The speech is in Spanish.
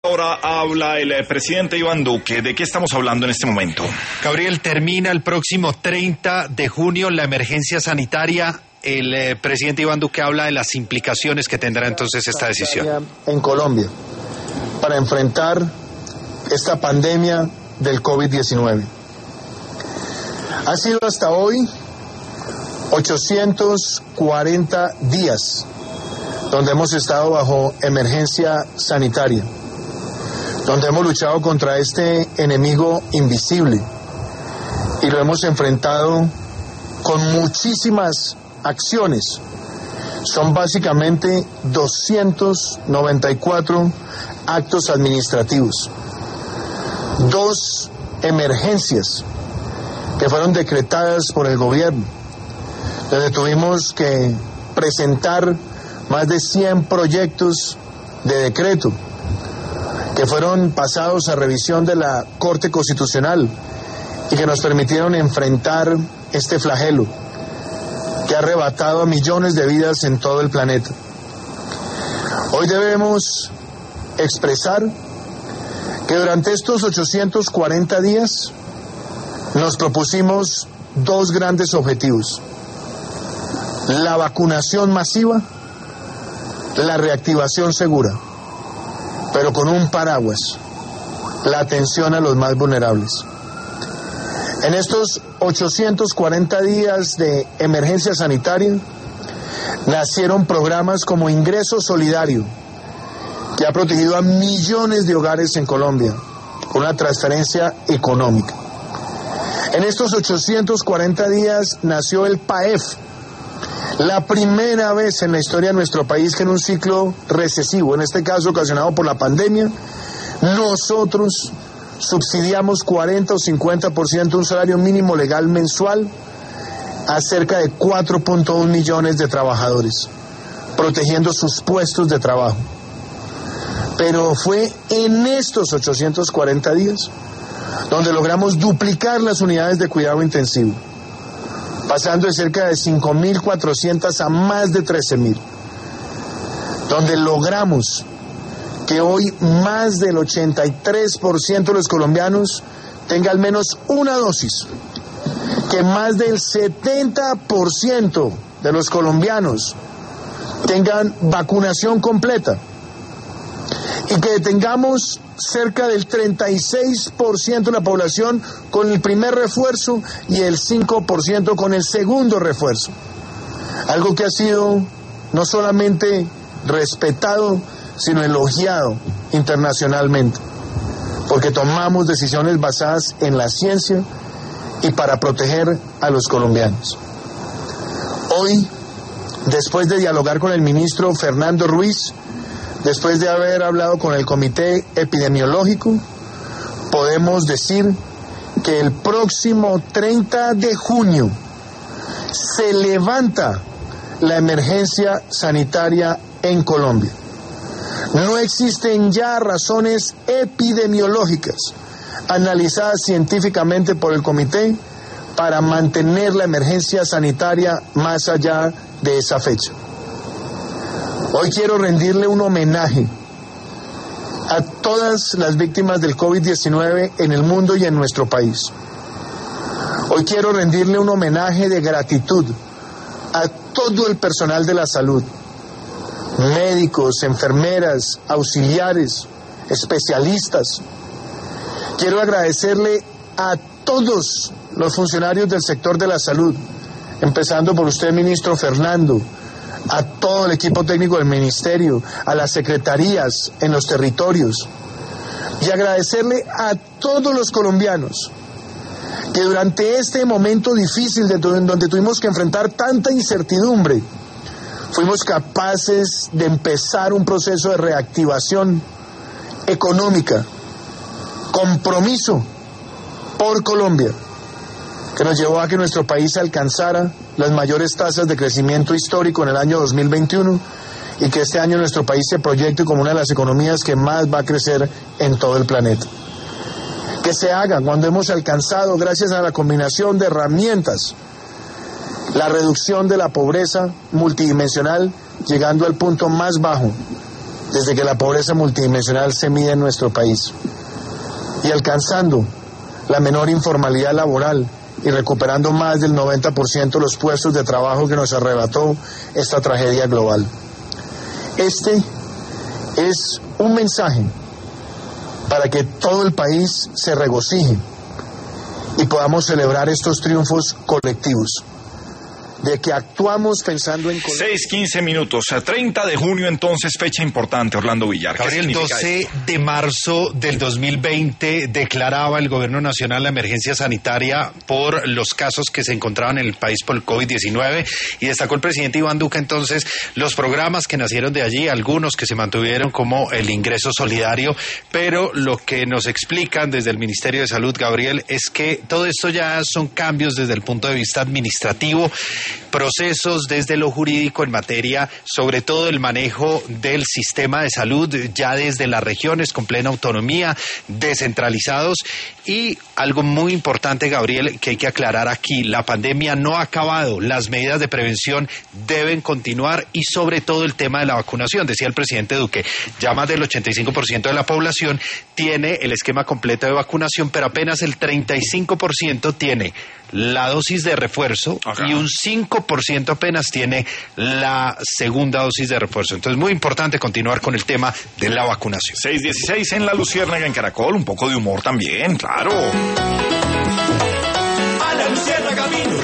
Ahora habla el presidente Iván Duque. ¿De qué estamos hablando en este momento? Gabriel, termina el próximo 30 de junio la emergencia sanitaria. El presidente Iván Duque habla de las implicaciones que tendrá entonces esta decisión. En Colombia, para enfrentar esta pandemia del COVID-19. Ha sido hasta hoy 840 días donde hemos estado bajo emergencia sanitaria, donde hemos luchado contra este enemigo invisible y lo hemos enfrentado con muchísimas acciones. Son básicamente 294 actos administrativos, 2 emergencias que fueron decretadas por el gobierno, donde tuvimos que presentar más de 100 proyectos de decreto que fueron pasados a revisión de la Corte Constitucional y que nos permitieron enfrentar este flagelo que ha arrebatado a millones de vidas en todo el planeta. Hoy debemos expresar que durante estos 840 días nos propusimos 2 grandes objetivos: la vacunación masiva, la reactivación segura, pero con un paraguas: la atención a los más vulnerables. En estos 840 días de emergencia sanitaria nacieron programas como Ingreso Solidario, que ha protegido a millones de hogares en Colombia con una transferencia económica. En estos 840 días nació el PAEF, la primera vez en la historia de nuestro país que en un ciclo recesivo, en este caso ocasionado por la pandemia, nosotros subsidiamos 40 o 50% un salario mínimo legal mensual a cerca de 4.1 millones de trabajadores, protegiendo sus puestos de trabajo. Pero fue en estos 840 días donde logramos duplicar las unidades de cuidado intensivo, pasando de cerca de 5.400 a más de 13.000, donde logramos que hoy más del 83% de los colombianos tenga al menos una dosis, que más del 70% de los colombianos tengan vacunación completa y que tengamos cerca del 36% de la población con el primer refuerzo y el 5% con el segundo refuerzo. Algo que ha sido no solamente respetado, sino elogiado internacionalmente, porque tomamos decisiones basadas en la ciencia y para proteger a los colombianos. Hoy, después de dialogar con el ministro Fernando Ruiz, después de haber hablado con el Comité Epidemiológico, podemos decir que el próximo 30 de junio se levanta la emergencia sanitaria en Colombia. No existen ya razones epidemiológicas analizadas científicamente por el comité para mantener la emergencia sanitaria más allá de esa fecha. Hoy quiero rendirle un homenaje a todas las víctimas del COVID-19 en el mundo y en nuestro país. Hoy quiero rendirle un homenaje de gratitud a todo el personal de la salud, médicos, enfermeras, auxiliares, especialistas. Quiero agradecerle a todos los funcionarios del sector de la salud, empezando por usted, ministro Fernando, a todo el equipo técnico del ministerio, a las secretarías en los territorios, y agradecerle a todos los colombianos que durante este momento difícil donde tuvimos que enfrentar tanta incertidumbre, fuimos capaces de empezar un proceso de reactivación económica, compromiso por Colombia, que nos llevó a que nuestro país alcanzara las mayores tasas de crecimiento histórico en el año 2021 y que este año nuestro país se proyecte como una de las economías que más va a crecer en todo el planeta. Que se haga cuando hemos alcanzado, gracias a la combinación de herramientas, la reducción de la pobreza multidimensional, llegando al punto más bajo desde que la pobreza multidimensional se mide en nuestro país y alcanzando la menor informalidad laboral y recuperando más del 90% de los puestos de trabajo que nos arrebató esta tragedia global. Este es un mensaje para que todo el país se regocije y podamos celebrar estos triunfos colectivos, de que actuamos pensando en... 6:15 minutos, 30 de junio entonces, fecha importante, Orlando Villar. Gabriel, 12 de marzo del 2020 declaraba el Gobierno Nacional la emergencia sanitaria por los casos que se encontraban en el país por el COVID-19 y destacó el presidente Iván Duque entonces los programas que nacieron de allí, algunos que se mantuvieron como el ingreso solidario, pero lo que nos explican desde el Ministerio de Salud, Gabriel, es que todo esto ya son cambios desde el punto de vista administrativo, procesos desde lo jurídico en materia, sobre todo el manejo del sistema de salud, ya desde las regiones con plena autonomía, descentralizados. Y algo muy importante, Gabriel, que hay que aclarar aquí, la pandemia no ha acabado, las medidas de prevención deben continuar y sobre todo el tema de la vacunación. Decía el presidente Duque, ya más del 85% de la población tiene el esquema completo de vacunación, pero apenas el 35% tiene la dosis de refuerzo. Ajá. Y un 5% apenas tiene la segunda dosis de refuerzo. Entonces, muy importante continuar con el tema de la vacunación. 6:16 en La Luciérnaga en Caracol, un poco de humor también, claro. A La Luciérnaga vino